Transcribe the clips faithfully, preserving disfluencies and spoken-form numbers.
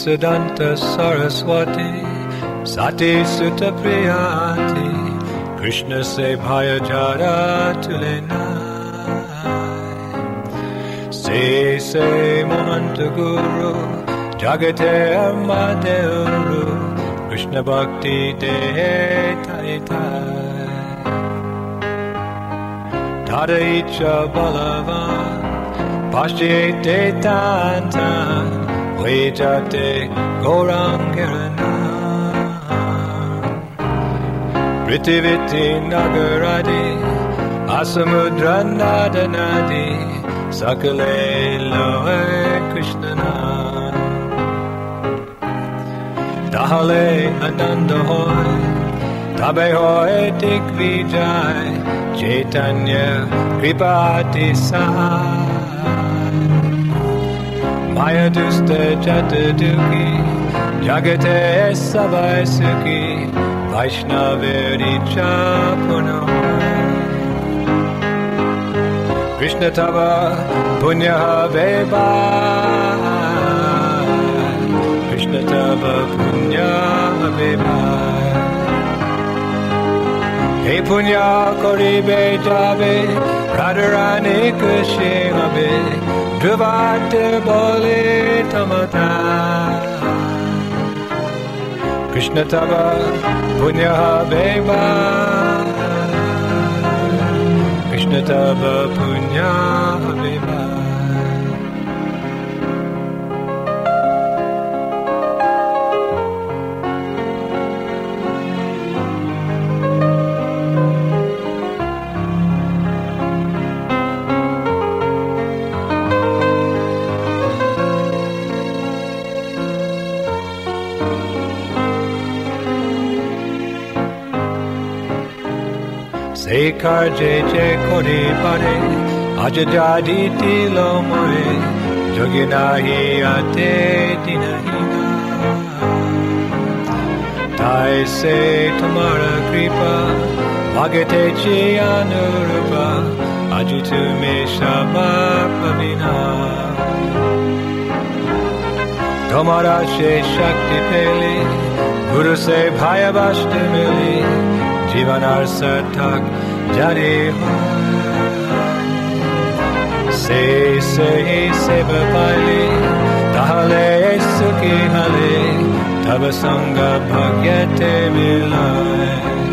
Siddhanta Saraswati Sati Sutta Priyati Krishna se bhaya jara tulena Se se Mahanta Guru Jagate Amadeuru Krishna Bhakti De Tai Tai Tada Icha Balavan Pashyate Tantan Vejate Gorangirana Pritiviti Nagaradi Asamudra Nadanadi Sakale Loe Krishnana Dahale Ananda Hoy Tabe Hoy Tik Vijay Chaitanya Kripati Sahai Maya Dusta Jata Duki Jagate Savai Sukhi Vaishnaveri Chapuno Krishna Tava Punya Beba Krishna Tava Punya Beba Hey Punya Kori Bejabe Radharani Kushimabe Druvate Bole Tamata Krishna Tava Punya Beba Krishna Tava Punya Beba Sekar je je kori pare Ajajadi tilo moe Joginahi ate dinahina Tai se tamara kripa Magate chi anurupa Ajitu me shama pavina Tomara she shakti peli Guru se bhaya bashti mili Jivanar Satak Jari Se se se bapali Tahale Sukhi Hale Tabasanga Bhagyate Milay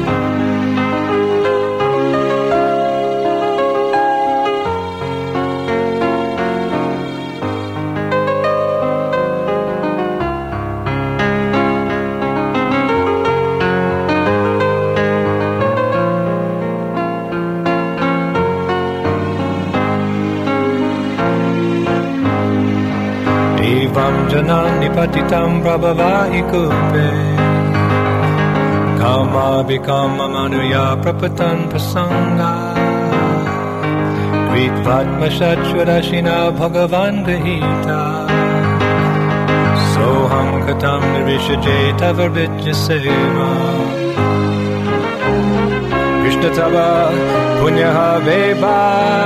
Janani patitam prabhavahi kupe Kama bhikama manuya prapatan prasanga Dvitvatma shachvarashina bhagavan gahita Soham katam nirvishajeta varvijya seva Krishna tava punyaha veba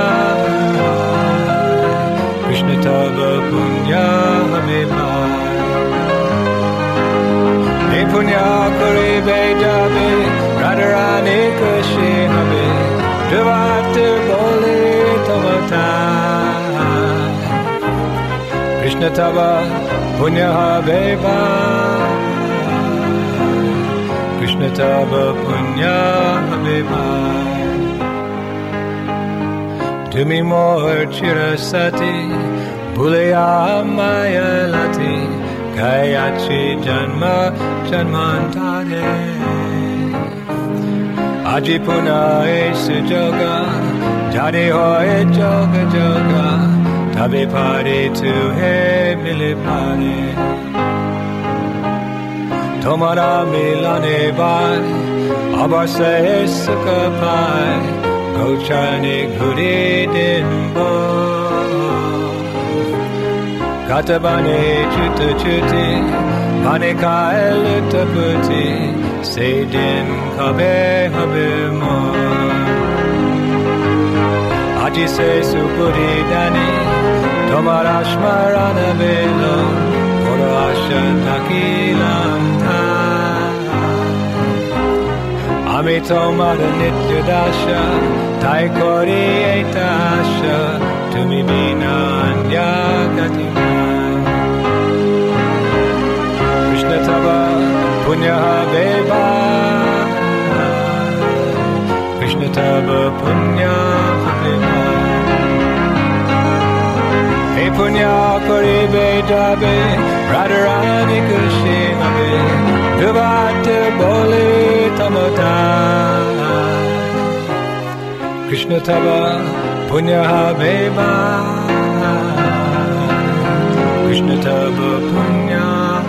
Krishna tava punya hameva Hey punya kore bejabe Radharani kashi habe Dvate bole tamata Krishna tava punya hameva Krishna tava punya hameva Tumi more chirasati Bhulaya maya lati Kayachi janma janmantare Aji puna ese joga Jade hoye joga joga Tabe pare tu he mile pare Tomara milane bai Abar se sukha pai Gochane guri dinbo Katabane chuta chuti Bane kael taputi Seydin kabe habe mo Aji se supuri dani Tomar ashmarana velo Kora asha nakilanta Amito mada nitya dasha Taikori etasha Tumi bina anya gatina Krishna tava punya beva Krishna tava punya beva Hey punya kori bejabe Radharani kushinabe Duvate bole tamata Krishna tava punya beva Krishna tava punya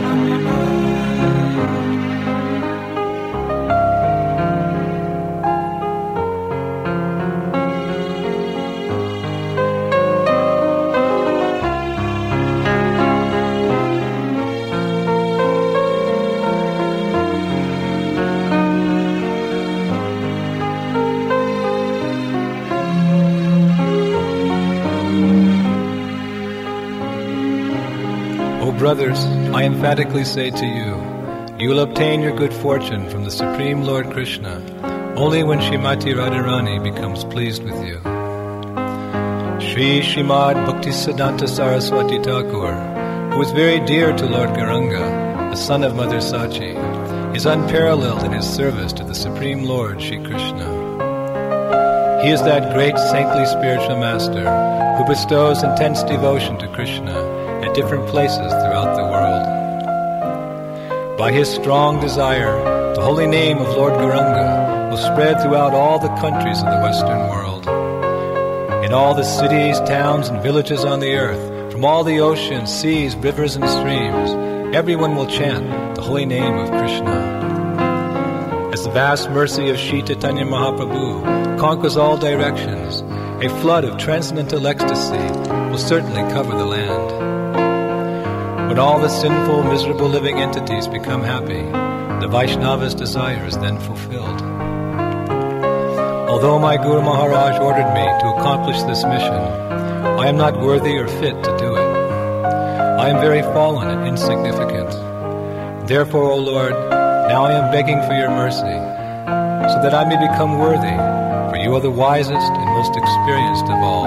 Brothers, I emphatically say to you, you will obtain your good fortune from the Supreme Lord Krishna only when Srimati Radharani becomes pleased with you. Sri Srimad Bhaktisiddhanta Saraswati Thakur, who is very dear to Lord Gauranga, the son of Mother Sachi, is unparalleled in his service to the Supreme Lord Shri Krishna. He is that great saintly spiritual master who bestows intense devotion to Krishna at different places throughout the world. By his strong desire, the holy name of Lord Gauranga will spread throughout all the countries of the Western world. In all the cities, towns, and villages on the earth, from all the oceans, seas, rivers, and streams, everyone will chant the holy name of Krishna. As the vast mercy of Shri Chaitanya Mahaprabhu conquers all directions, a flood of transcendental ecstasy will certainly cover the land. When all the sinful, miserable living entities become happy, the Vaishnava's desire is then fulfilled. Although my Guru Maharaj ordered me to accomplish this mission, I am not worthy or fit to do it. I am very fallen and insignificant. Therefore, O Lord, now I am begging for your mercy, so that I may become worthy, for you are the wisest and most experienced of all.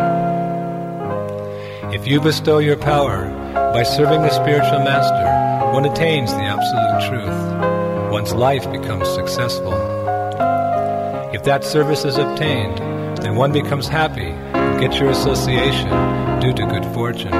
If you bestow your power, by serving the spiritual master, one attains the absolute truth. One's life becomes successful. If that service is obtained, then one becomes happy and gets your association due to good fortune.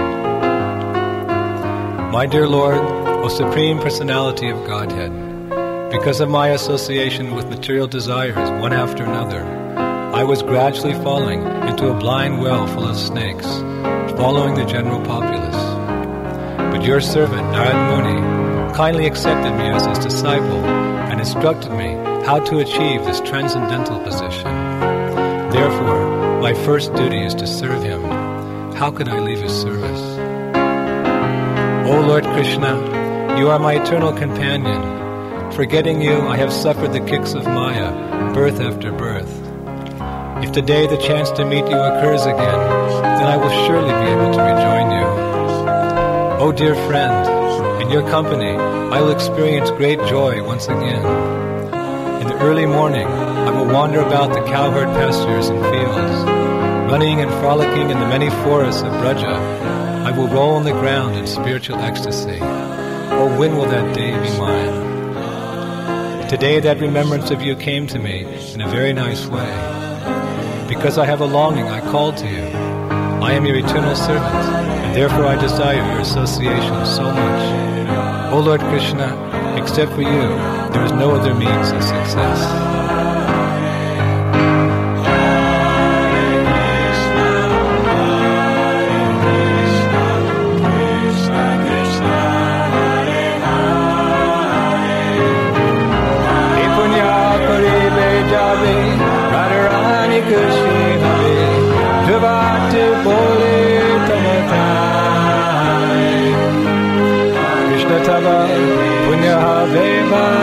My dear Lord, O Supreme Personality of Godhead, because of my association with material desires one after another, I was gradually falling into a blind well full of snakes, following the general populace. But your servant, Narad Muni, kindly accepted me as his disciple and instructed me how to achieve this transcendental position. Therefore, my first duty is to serve him. How could I leave his service? O Lord Krishna, you are my eternal companion. Forgetting you, I have suffered the kicks of Maya, birth after birth. If today the chance to meet you occurs again, then I will surely be able to rejoin you. O dear friend, in your company, I will experience great joy once again. In the early morning, I will wander about the cowherd pastures and fields. Running and frolicking in the many forests of Braja, I will roll on the ground in spiritual ecstasy. Oh, when will that day be mine? Today that remembrance of you came to me in a very nice way. Because I have a longing, I called to you. I am your eternal servant, and therefore I desire your association so much. O Lord Krishna, except for you, there is no other means of success. Krishna Tava Punya Vema